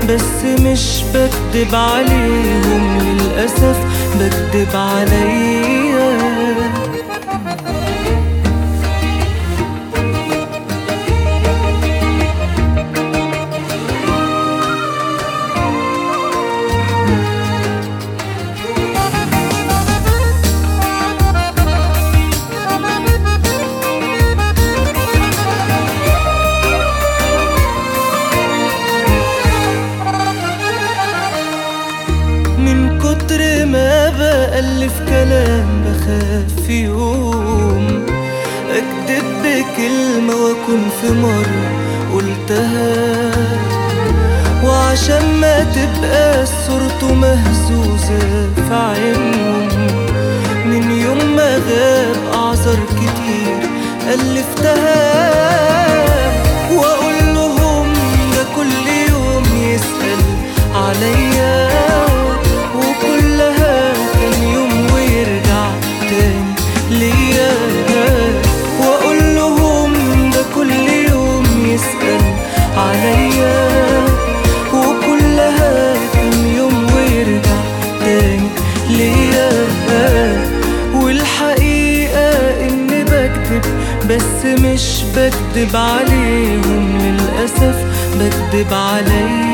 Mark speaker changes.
Speaker 1: بس مش بكدب عليهم للأسف، بكدب عليا. من كتر ما بألف كلام بخاف في يوم أكدب بكلمة وأكون في مرة قلتها، وعشان ما تبقى صورته مهزوزة في عينهم من يوم ما غاب أعذار كتير ألفتها. وأقول لهم ده كل يوم يسأل عليا، وكلها كان يوم ويرجع تاني ليا. وأقول لهم ده كل يوم يسأل عليا، وكلها كان يوم ويرجع تاني ليا. والحقيقة إني بكدب بس مش بكدب عليهم للأسف، بكدب عليا.